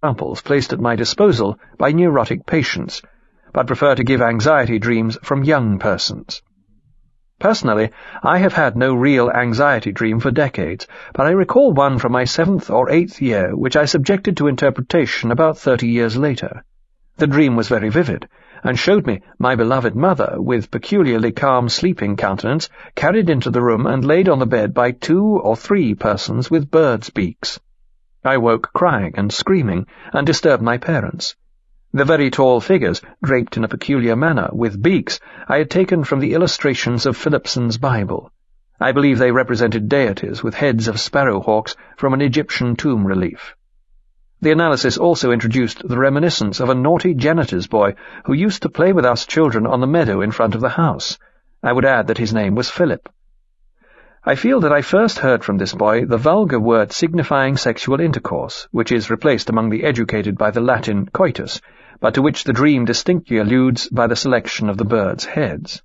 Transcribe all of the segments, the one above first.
examples placed at my disposal by neurotic patients, but prefer to give anxiety dreams from young persons. Personally, I have had no real anxiety dream for decades, but I recall one from my 7th or 8th year which I subjected to interpretation about 30 years later. The dream was very vivid, and showed me my beloved mother, with peculiarly calm sleeping countenance, carried into the room and laid on the bed by 2 or 3 persons with birds' beaks. I woke crying and screaming, and disturbed my parents. The very tall figures, draped in a peculiar manner, with beaks, I had taken from the illustrations of Philipson's Bible. I believe they represented deities with heads of sparrowhawks from an Egyptian tomb relief. The analysis also introduced the reminiscence of a naughty janitor's boy who used to play with us children on the meadow in front of the house. I would add that his name was Philip. I feel that I first heard from this boy the vulgar word signifying sexual intercourse, which is replaced among the educated by the Latin coitus, but to which the dream distinctly alludes by the selection of the birds' heads.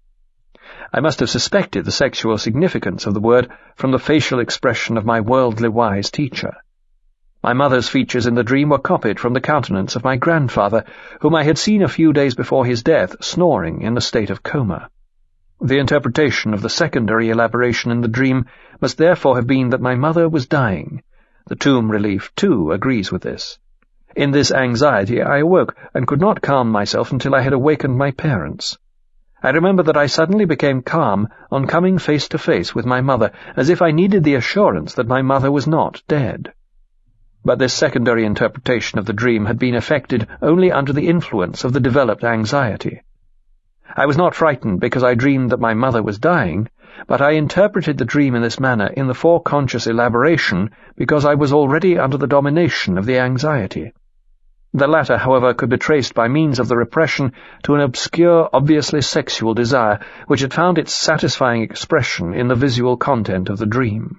I must have suspected the sexual significance of the word from the facial expression of my worldly wise teacher. My mother's features in the dream were copied from the countenance of my grandfather, whom I had seen a few days before his death snoring in a state of coma. The interpretation of the secondary elaboration in the dream must therefore have been that my mother was dying. The tomb relief, too, agrees with this. In this anxiety I awoke and could not calm myself until I had awakened my parents. I remember that I suddenly became calm on coming face to face with my mother, as if I needed the assurance that my mother was not dead. But this secondary interpretation of the dream had been effected only under the influence of the developed anxiety. I was not frightened because I dreamed that my mother was dying, but I interpreted the dream in this manner in the foreconscious elaboration because I was already under the domination of the anxiety. The latter, however, could be traced by means of the repression to an obscure, obviously sexual desire which had found its satisfying expression in the visual content of the dream.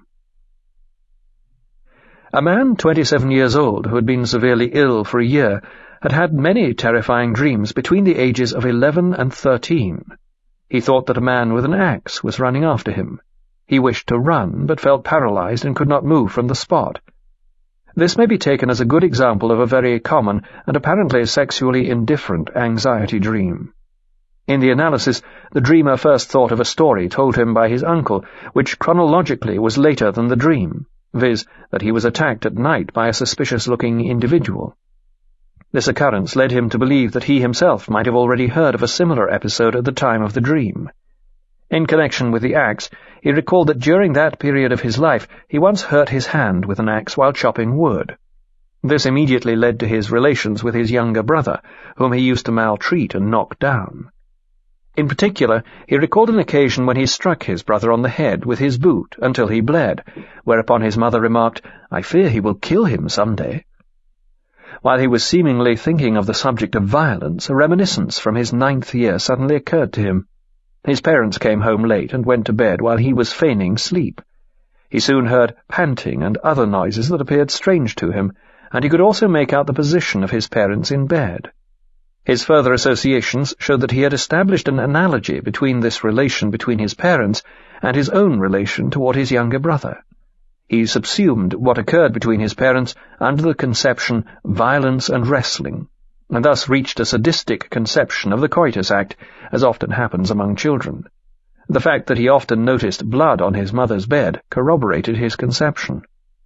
A man 27 years old who had been severely ill for a year had had many terrifying dreams between the ages of 11 and 13. He thought that a man with an axe was running after him. He wished to run, but felt paralyzed and could not move from the spot. This may be taken as a good example of a very common and apparently sexually indifferent anxiety dream. In the analysis, the dreamer first thought of a story told him by his uncle, which chronologically was later than the dream, viz., that he was attacked at night by a suspicious-looking individual. This occurrence led him to believe that he himself might have already heard of a similar episode at the time of the dream. In connection with the axe, he recalled that during that period of his life he once hurt his hand with an axe while chopping wood. This immediately led to his relations with his younger brother, whom he used to maltreat and knock down. In particular, he recalled an occasion when he struck his brother on the head with his boot until he bled, whereupon his mother remarked, "I fear he will kill him some day." While he was seemingly thinking of the subject of violence, a reminiscence from his 9th year suddenly occurred to him. His parents came home late and went to bed while he was feigning sleep. He soon heard panting and other noises that appeared strange to him, and he could also make out the position of his parents in bed. His further associations showed that he had established an analogy between this relation between his parents and his own relation toward his younger brother. He subsumed what occurred between his parents under the conception violence and wrestling, and thus reached a sadistic conception of the coitus act, as often happens among children. The fact that he often noticed blood on his mother's bed corroborated his conception.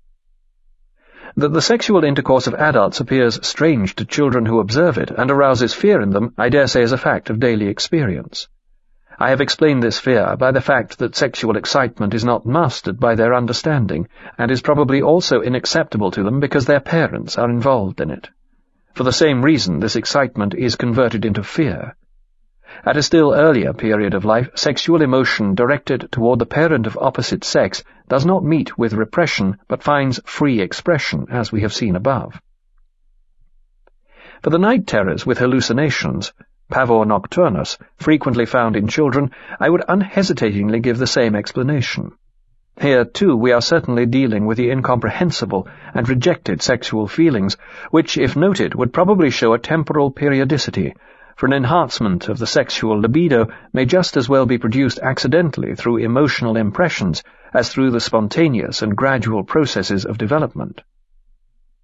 That the sexual intercourse of adults appears strange to children who observe it and arouses fear in them, I dare say is a fact of daily experience. I have explained this fear by the fact that sexual excitement is not mastered by their understanding, and is probably also unacceptable to them because their parents are involved in it. For the same reason, this excitement is converted into fear. At a still earlier period of life, sexual emotion directed toward the parent of opposite sex does not meet with repression, but finds free expression, as we have seen above. For the night terrors with hallucinations, pavor nocturnus, frequently found in children, I would unhesitatingly give the same explanation. Here, too, we are certainly dealing with the incomprehensible and rejected sexual feelings, which, if noted, would probably show a temporal periodicity, for an enhancement of the sexual libido may just as well be produced accidentally through emotional impressions as through the spontaneous and gradual processes of development.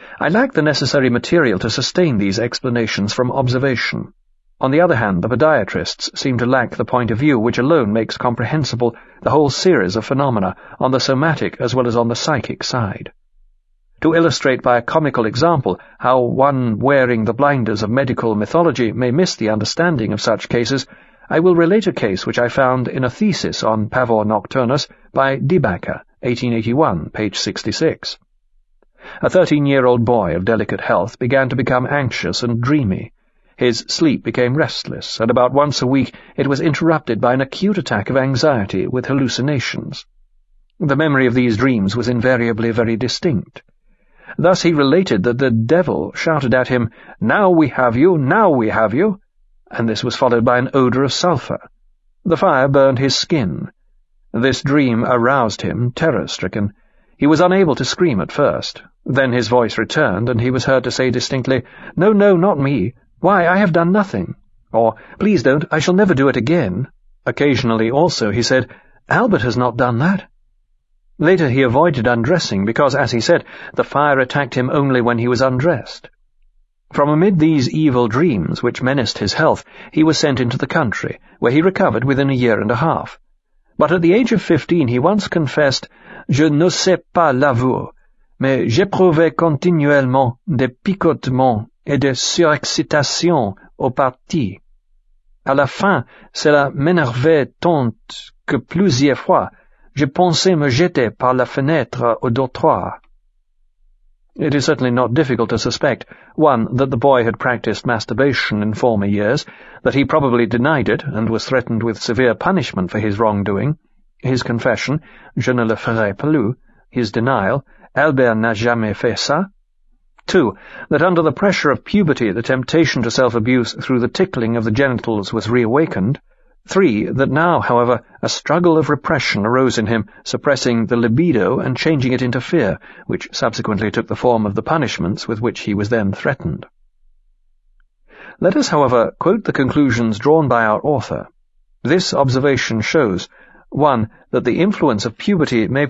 I lack the necessary material to sustain these explanations from observation. On the other hand, the podiatrists seem to lack the point of view which alone makes comprehensible the whole series of phenomena on the somatic as well as on the psychic side. To illustrate by a comical example how one wearing the blinders of medical mythology may miss the understanding of such cases, I will relate a case which I found in a thesis on Pavor Nocturnus by Diebacker, 1881, page 66. A 13-year-old boy of delicate health began to become anxious and dreamy. His sleep became restless, and about once a week it was interrupted by an acute attack of anxiety with hallucinations. The memory of these dreams was invariably very distinct. Thus he related that the devil shouted at him, "Now we have you, now we have you," and this was followed by an odour of sulphur. The fire burned his skin. This dream aroused him, terror-stricken. He was unable to scream at first. Then his voice returned, and he was heard to say distinctly, "No, no, not me. Why, I have done nothing." Or, "Please don't, I shall never do it again." Occasionally also he said, "Albert has not done that." Later he avoided undressing because, as he said, the fire attacked him only when he was undressed. From amid these evil dreams which menaced his health, he was sent into the country, where he recovered within a year and a half. But at the age of 15 he once confessed, "Je n'osais pas l'avouer, mais j'éprouvais continuellement des picotements et des surexcitations aux parties. À la fin, cela m'énervait tant que plusieurs fois je pensais me jeter par la fenêtre au dortoir." It is certainly not difficult to suspect, 1, that the boy had practiced masturbation in former years, that he probably denied it and was threatened with severe punishment for his wrongdoing, his confession, "Je ne le ferai plus," his denial, "Albert n'a jamais fait ça." 2, that under the pressure of puberty the temptation to self-abuse through the tickling of the genitals was reawakened. 3, that now, however, a struggle of repression arose in him, suppressing the libido and changing it into fear, which subsequently took the form of the punishments with which he was then threatened. Let us, however, quote the conclusions drawn by our author. This observation shows, 1, that the influence of puberty may